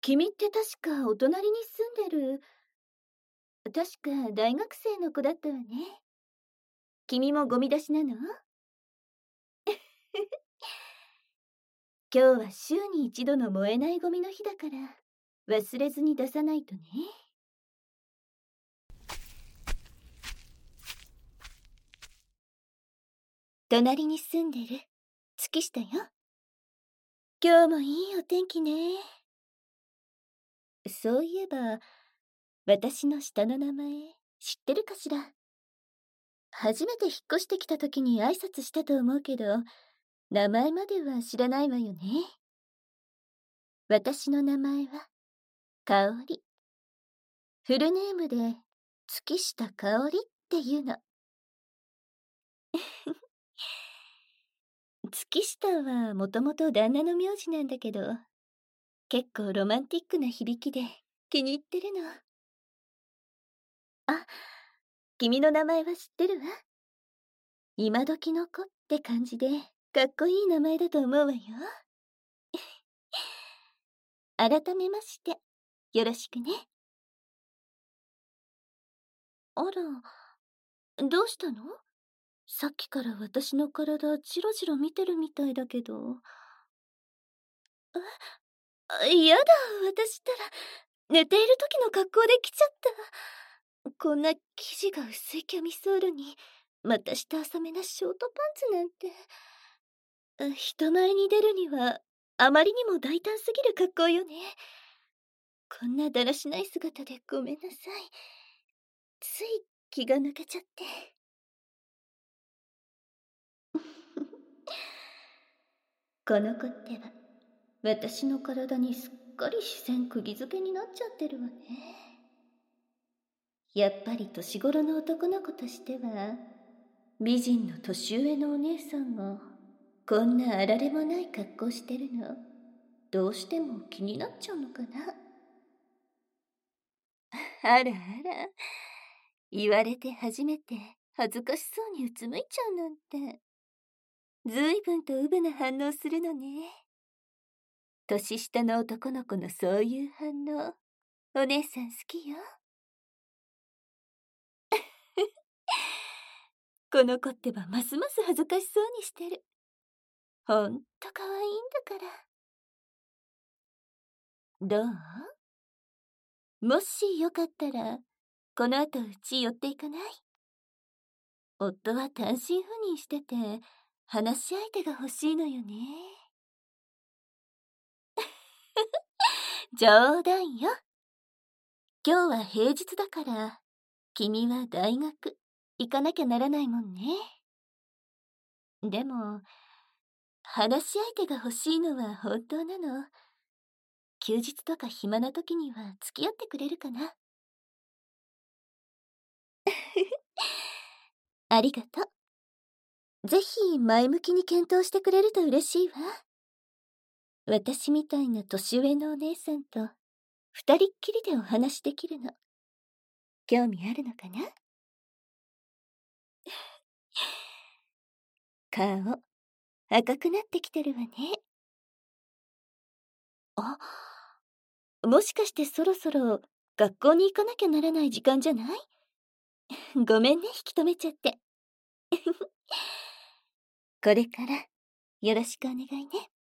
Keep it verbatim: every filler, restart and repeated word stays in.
君って確かお隣に住んでる、確か大学生の子だったわね。君もゴミ出しなの？今日は週に一度の燃えないゴミの日だから、忘れずに出さないとね。隣に住んでる月下よ。今日もいいお天気ね。そういえば、私の下の名前知ってるかしら？初めて引っ越してきた時に挨拶したと思うけど、名前までは知らないわよね。私の名前は香織。フルネームで月下香織っていうの。月下はもともと旦那の名字なんだけど、結構ロマンティックな響きで気に入ってるの。あ、君の名前は知ってるわ。今時の子って感じでかっこいい名前だと思うわよ。改めましてよろしくね。あら、どうしたの？さっきから私の体ジロジロ見てるみたいだけど。え、やだ、私ったら寝ている時の格好で来ちゃった。こんな生地が薄いキャミソールにまた下浅めなショートパンツなんて。人前に出るにはあまりにも大胆すぎる格好よね。こんなだらしない姿でごめんなさい。つい気が抜けちゃって。この子っては私の体にすっかり視線釘付けになっちゃってるわね。やっぱり年頃の男の子としては美人の年上のお姉さんがこんなあられもない格好してるのどうしても気になっちゃうのかな。あらあら、言われて初めて恥ずかしそうにうつむいちゃうなんて。ずいぶんとうぶな反応するのね。年下の男の子のそういう反応、お姉さん好きよ。この子ってばますます恥ずかしそうにしてる。ほんと可愛いんだから。どう？もしよかったらこの後うち寄っていかない？夫は単身赴任してて話し相手が欲しいのよね。冗談よ。今日は平日だから君は大学行かなきゃならないもんね。でも話し相手が欲しいのは本当なの。休日とか暇な時には付き合ってくれるかな？ありがとう。ぜひ前向きに検討してくれると嬉しいわ。私みたいな年上のお姉さんと二人っきりでお話できるの。興味あるのかな？顔赤くなってきてるわね。あ、もしかしてそろそろ学校に行かなきゃならない時間じゃない？ごめんね、引き止めちゃって。これからよろしくお願いね。